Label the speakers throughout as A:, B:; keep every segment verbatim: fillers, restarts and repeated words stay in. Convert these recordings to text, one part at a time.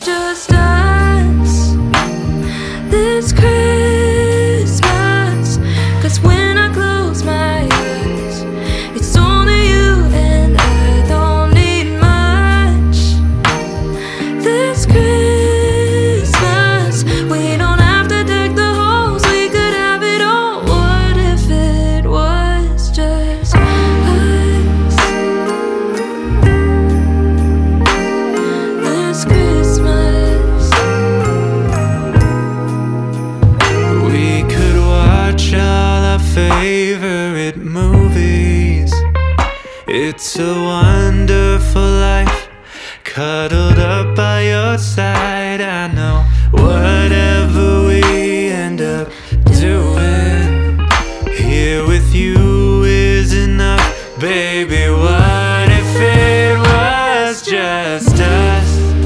A: just us this Christmas. 'Cause when I close my eyes, it's only you and I don't need much. This Christmas, we don't have to dig the holes, we could have it all. What if it was just us this Christmas?
B: We could watch all our favorite movies. It's a wonderful life, cuddled up by your side. I know whatever we end up doing, here with you is enough. Baby, what if it was just us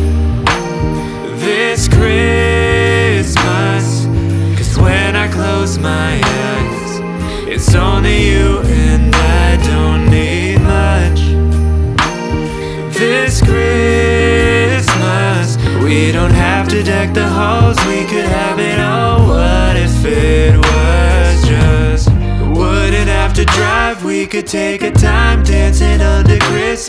B: this Christmas? 'Cause when I close my eyes, it's only you and I don't need much. This Christmas, we don't have to deck the halls, we could have it all. What if it was just, wouldn't have to drive, we could take our time dancing under Christmas